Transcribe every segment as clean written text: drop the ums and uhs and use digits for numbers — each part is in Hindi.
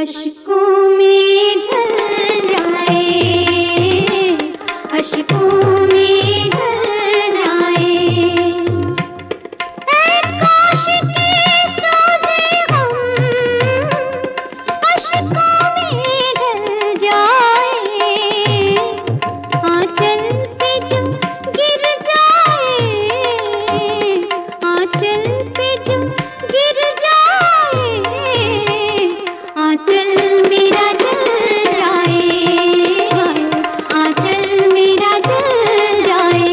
अश्कों में ढल जाए, अश्कों में ढल जाए। ऐ काश के सोते हम अश्कों में ढल जाए। आंचल पे जो गिर जाए, आंचल पे जो गिर जाए, आंचल मेरा जल जाए, आंचल मेरा जल जाए।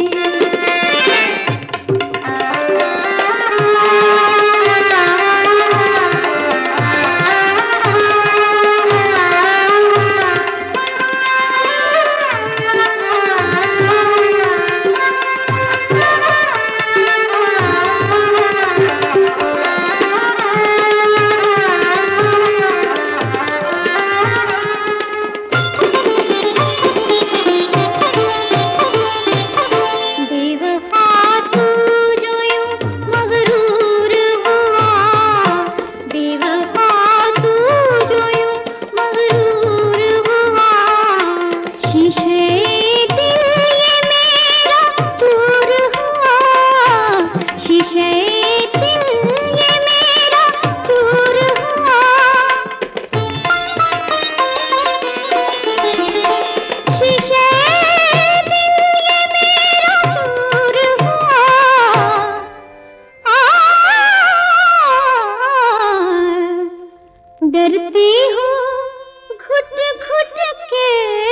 डरती हूँ घुट घुट के,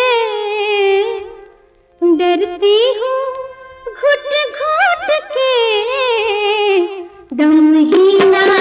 डरती हूँ घुट घुट के, दम ही ना